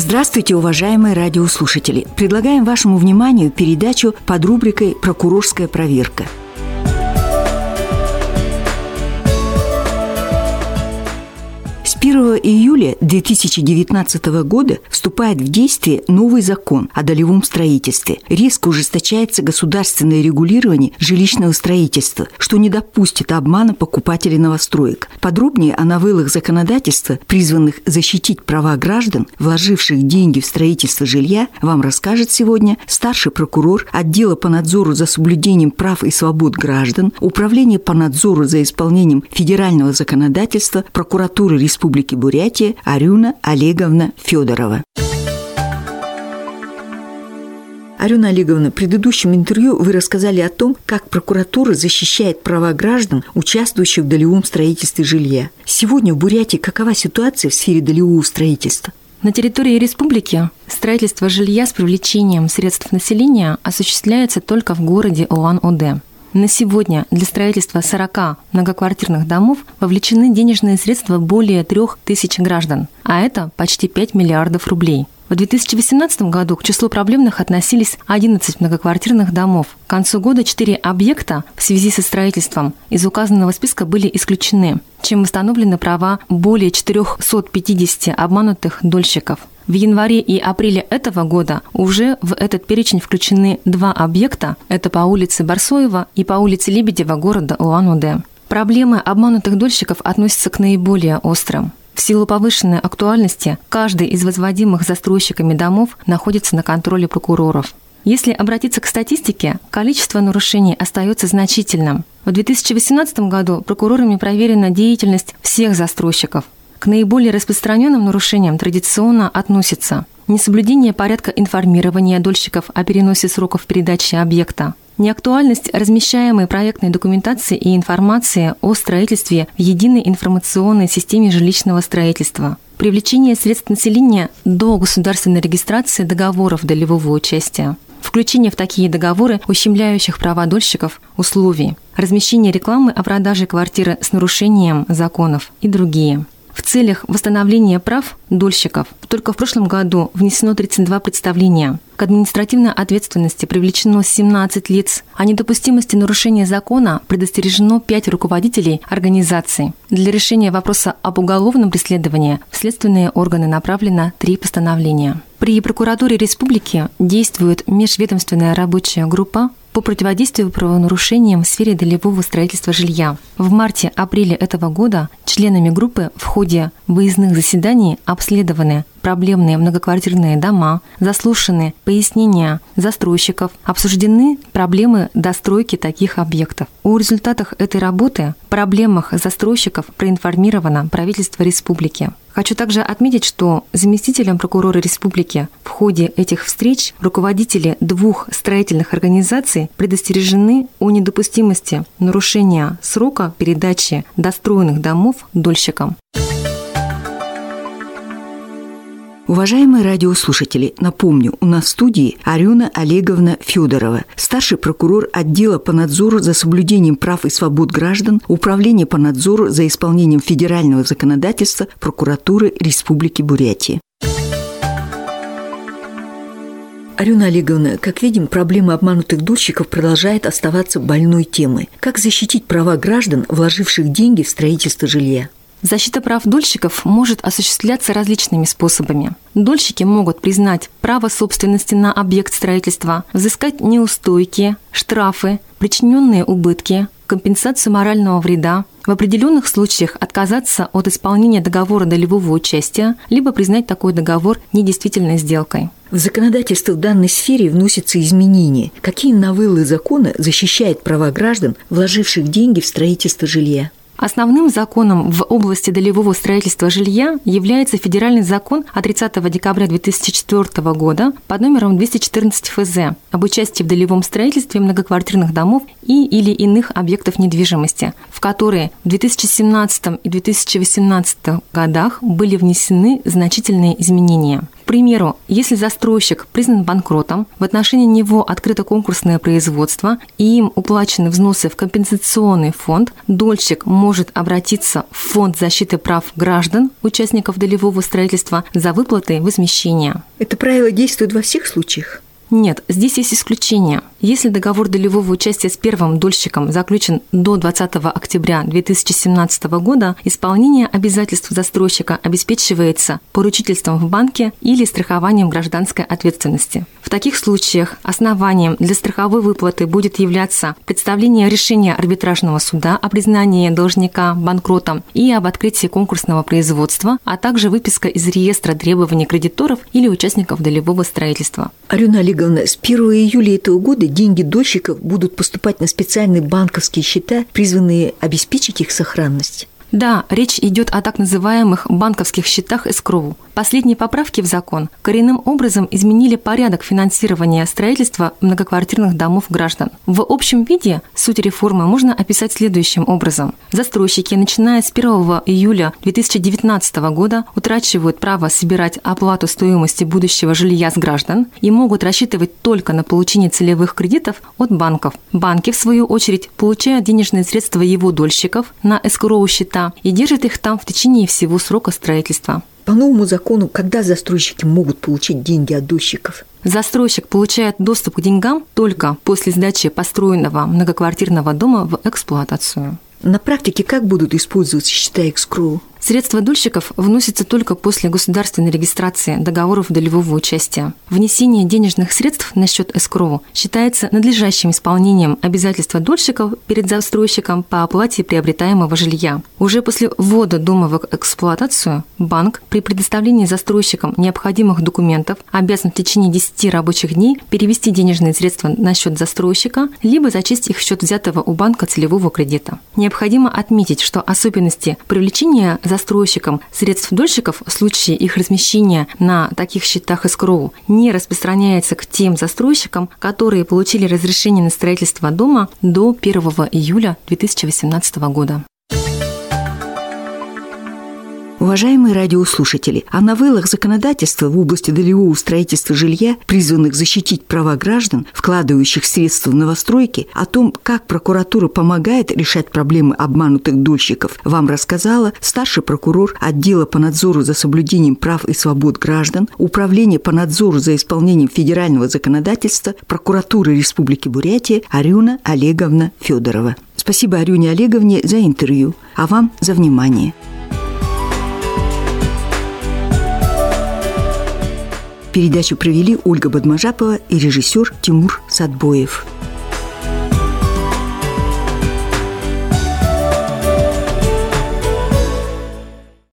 Здравствуйте, уважаемые радиослушатели! Предлагаем вашему вниманию передачу под рубрикой «Прокурорская проверка». С 1 июля 2019 года вступает в действие новый закон о долевом строительстве. Резко ужесточается государственное регулирование жилищного строительства, что не допустит обмана покупателей новостроек. Подробнее о новеллах законодательства, призванных защитить права граждан, вложивших деньги в строительство жилья, вам расскажет сегодня старший прокурор отдела по надзору за соблюдением прав и свобод граждан, Управления по надзору за исполнением федерального законодательства Прокуратуры Республики Бурятия Арюна Олеговна Федорова. Арюна Олеговна, в предыдущем интервью вы рассказали о том, как прокуратура защищает права граждан, участвующих в долевом строительстве жилья. Сегодня в Бурятии какова ситуация в сфере долевого строительства? На территории республики строительство жилья с привлечением средств населения осуществляется только в городе Улан-Удэ. На сегодня для строительства 40 многоквартирных домов вовлечены денежные средства более 3000 граждан, а это почти 5 миллиардов рублей. В 2018 году к числу проблемных относились 11 многоквартирных домов. К концу года 4 объекта в связи со строительством из указанного списка были исключены, чем восстановлены права более 450 обманутых дольщиков. В январе и апреле этого года уже в этот перечень включены 2 объекта, это по улице Барсоева и по улице Лебедева города Улан-Удэ. Проблемы обманутых дольщиков относятся к наиболее острым. В силу повышенной актуальности каждый из возводимых застройщиками домов находится на контроле прокуроров. Если обратиться к статистике, количество нарушений остается значительным. В 2018 году прокурорами проверена деятельность всех застройщиков. К наиболее распространенным нарушениям традиционно относятся несоблюдение порядка информирования дольщиков о переносе сроков передачи объекта, неактуальность размещаемой проектной документации и информации о строительстве в единой информационной системе жилищного строительства, привлечение средств населения до государственной регистрации договоров долевого участия, включение в такие договоры ущемляющих права дольщиков условий, размещение рекламы о продаже квартиры с нарушением законов и другие. В целях восстановления прав дольщиков только в прошлом году внесено 32 представления. К административной ответственности привлечено 17 лиц. О недопустимости нарушения закона предостережено 5 руководителей организаций. Для решения вопроса об уголовном преследовании в следственные органы направлено 3 постановления. При прокуратуре республики действует межведомственная рабочая группа по противодействию правонарушениям в сфере долевого строительства жилья. В марте-апреле этого года членами группы в ходе выездных заседаний обследованы проблемные многоквартирные дома, заслушаны пояснения застройщиков, обсуждены проблемы достройки таких объектов. О результатах этой работы, проблемах застройщиков проинформировано правительство республики. Хочу также отметить, что заместителям прокурора республики в ходе этих встреч руководители 2 строительных организаций предостережены о недопустимости нарушения срока передачи достроенных домов дольщикам. Уважаемые радиослушатели, напомню, у нас в студии Арюна Олеговна Федорова, старший прокурор отдела по надзору за соблюдением прав и свобод граждан, Управления по надзору за исполнением федерального законодательства Прокуратуры Республики Бурятия. Арюна Олеговна, как видим, проблема обманутых дольщиков продолжает оставаться больной темой. Как защитить права граждан, вложивших деньги в строительство жилья? Защита прав дольщиков может осуществляться различными способами. Дольщики могут признать право собственности на объект строительства, взыскать неустойки, штрафы, причиненные убытки, компенсацию морального вреда, в определенных случаях отказаться от исполнения договора долевого участия, либо признать такой договор недействительной сделкой. В законодательство в данной сфере вносятся изменения. Какие новеллы закона защищают права граждан, вложивших деньги в строительство жилья? Основным законом в области долевого строительства жилья является федеральный закон от 30 декабря 2004 года под номером 214 ФЗ об участии в долевом строительстве многоквартирных домов и/или иных объектов недвижимости, в которые в 2017 и 2018 годах были внесены значительные изменения. примеру, если застройщик признан банкротом, в отношении него открыто конкурсное производство и им уплачены взносы в компенсационный фонд, дольщик может обратиться в Фонд защиты прав граждан, участников долевого строительства, за выплатой возмещения. Это правило действует во всех случаях? Нет, здесь есть исключение. Если договор долевого участия с первым дольщиком заключен до 20 октября 2017 года, исполнение обязательств застройщика обеспечивается поручительством в банке или страхованием гражданской ответственности. В таких случаях основанием для страховой выплаты будет являться представление решения арбитражного суда о признании должника банкротом и об открытии конкурсного производства, а также выписка из реестра требований кредиторов или участников долевого строительства. Арюна Олеговна, с 1 июля этого года деньги дольщиков будут поступать на специальные банковские счета, призванные обеспечить их сохранность. Да, речь идет о так называемых банковских счетах эскроу. Последние поправки в закон коренным образом изменили порядок финансирования строительства многоквартирных домов граждан. В общем виде суть реформы можно описать следующим образом. Застройщики, начиная с 1 июля 2019 года, утрачивают право собирать оплату стоимости будущего жилья с граждан и могут рассчитывать только на получение целевых кредитов от банков. Банки, в свою очередь, получают денежные средства его дольщиков на эскроу счета и держат их там в течение всего срока строительства. По новому закону, когда застройщики могут получить деньги от дольщиков? Застройщик получает доступ к деньгам только после сдачи построенного многоквартирного дома в эксплуатацию. На практике как будут использоваться счета эскроу? Средства дольщиков вносятся только после государственной регистрации договоров долевого участия. Внесение денежных средств на счет эскроу считается надлежащим исполнением обязательства дольщиков перед застройщиком по оплате приобретаемого жилья. Уже после ввода дома в эксплуатацию банк при предоставлении застройщикам необходимых документов обязан в течение 10 рабочих дней перевести денежные средства на счет застройщика, либо зачесть их в счет взятого у банка целевого кредита. Необходимо отметить, что особенности привлечения застройщикам средств дольщиков в случае их размещения на таких счетах эскроу не распространяется к тем застройщикам, которые получили разрешение на строительство дома до 1 июля 2018 года. Уважаемые радиослушатели, о новеллах законодательства в области долевого строительства жилья, призванных защитить права граждан, вкладывающих средства в новостройки, о том, как прокуратура помогает решать проблемы обманутых дольщиков, вам рассказала старший прокурор отдела по надзору за соблюдением прав и свобод граждан, Управления по надзору за исполнением федерального законодательства прокуратуры Республики Бурятия Арюна Олеговна Федорова. Спасибо Арюне Олеговне за интервью, а вам за внимание. Передачу провели Ольга Бадмажапова и режиссер Тимур Садбоев.